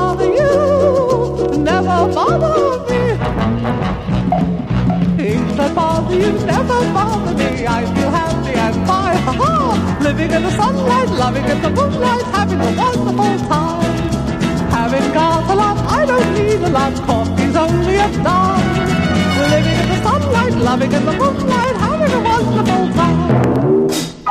bother you, never bother me. Things that bother you never bother me. I feel happy and fine, ha-ha. Living in the sunlight, loving in the moonlight, having a wonderful time. Having got a lot, I don't need a lot, coffee's only a dime. Living in the sunlight, loving in the moonlight, having a wonderful time.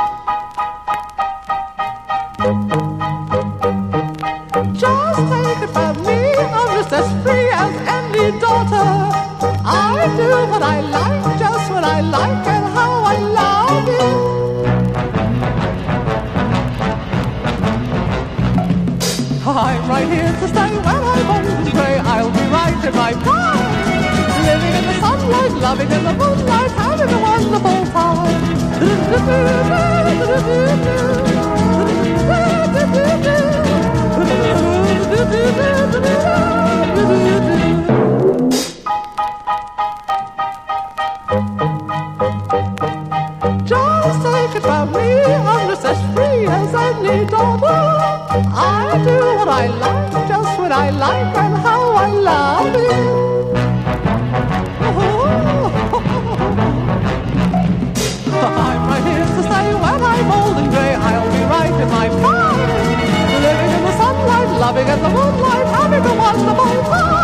Just take it from me, I'm just as free as any daughter. I do what I like, just what I like, and how I love it. I'm right here to stay when I'm old and grey. I'll be right in my prime. Living in the sunlight, loving in the moonlight, having a wonderful time. Just take it from me, I'm just as free as any daughter. I do what I like, just what I like, and how I love it. I'm right here to stay when I'm old and grey. I'll be right in my prime. Living in the sunlight, loving in the moonlight, having a wonderful time.